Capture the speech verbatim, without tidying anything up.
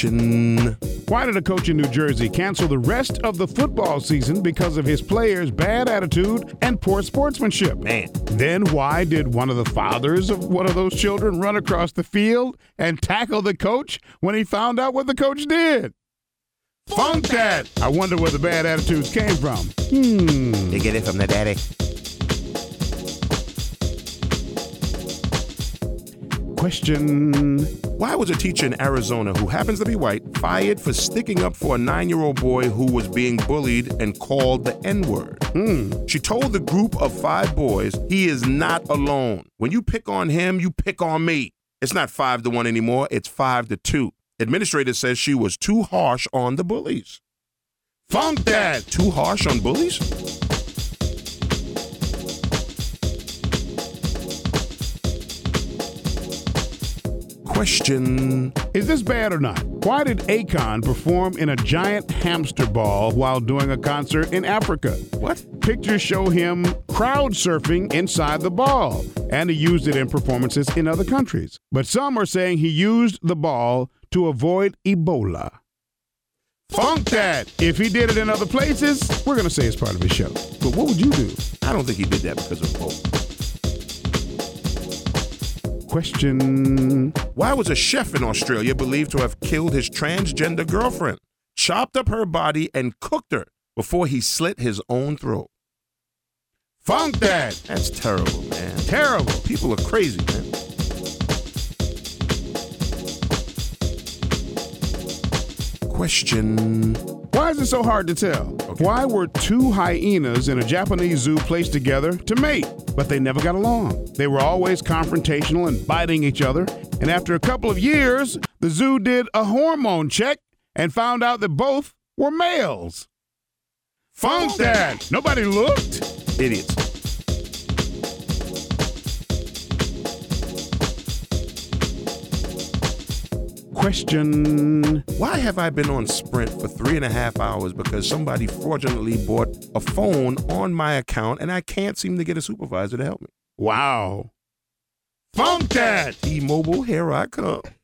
Question. Why did a coach in New Jersey cancel the rest of the football season because of his players' bad attitude and poor sportsmanship? Man. Then why did one of the fathers of one of those children run across the field and tackle the coach when he found out what the coach did? Funk that! I wonder where the bad attitudes came from. Hmm. They get it from the daddy. Question. Why was a teacher in Arizona who happens to be white fired for sticking up for a nine-year-old boy who was being bullied and called the N-word? Hmm. She told the group of five boys, he is not alone. When you pick on him, you pick on me. It's not five to one anymore, it's five to two. Administrator says she was too harsh on the bullies. Funk that! Too harsh on bullies? Question. Is this bad or not? Why did Akon perform in a giant hamster ball while doing a concert in Africa? What? Pictures show him crowd surfing inside the ball, and he used it in performances in other countries. But some are saying he used the ball to avoid Ebola. Funk that! If he did it in other places, we're going to say it's part of his show. But what would you do? I don't think he did that because of Ebola. Question. Why was a chef in Australia believed to have killed his transgender girlfriend, chopped up her body, and cooked her before he slit his own throat? Funk that! That's terrible, man. Terrible. People are crazy, man. Question. Why is it so hard to tell? Okay. Why were two hyenas in a Japanese zoo placed together to mate, but they never got along? They were always confrontational and biting each other, and after a couple of years, the zoo did a hormone check and found out that both were males. Funk that! Nobody looked. Idiots. Question. Why have I been on Sprint for three and a half hours because somebody fraudulently bought a phone on my account and I can't seem to get a supervisor to help me? Wow. Funk that! T-Mobile, here I come.